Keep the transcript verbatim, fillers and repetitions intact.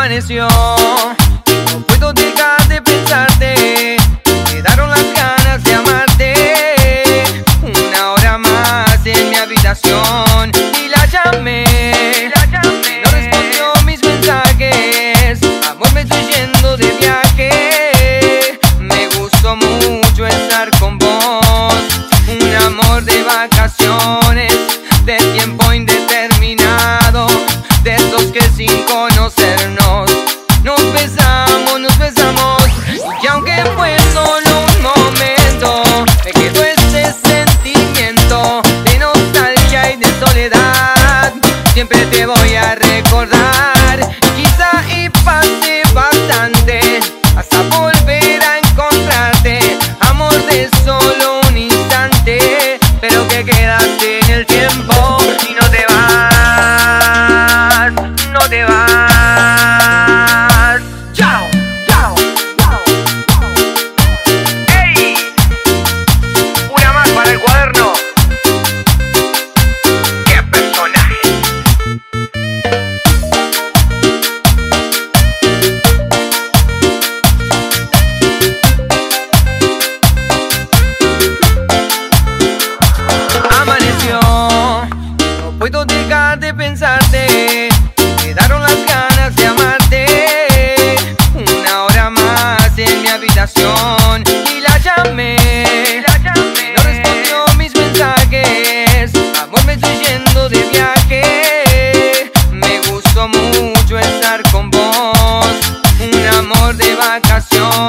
Amaneció, no puedo dejar de pensarte. Quedaron las ganas de amarte. Una hora más en mi habitación y la llamé. No respondió mis mensajes. Amor, me estoy yendo de viaje. Me gustó mucho estar con vos. Un amor de vacaciones, de tiempo indeterminado, de esos que sin conocernos nos besamos, nos besamos. Y aunque fue solo un momento, me quedó ese sentimiento de nostalgia y de soledad. Siempre te voy a recordar, quizá y pase bastante hasta volver a encontrarte. Amor de solo un instante, pero que quedaste en el tiempo y no te vas, no te vas. Chao, chao, chao. ¡Ey! Una más para el cuaderno. ¡Qué personaje! Amaneció, no puedo dejar de pensarte. Quedaron las ganas de amarte. Una hora más en mi habitación y la llamé. No respondió mis mensajes. Amor, me estoy yendo de viaje. Me gustó mucho estar con vos. Un amor de vacaciones.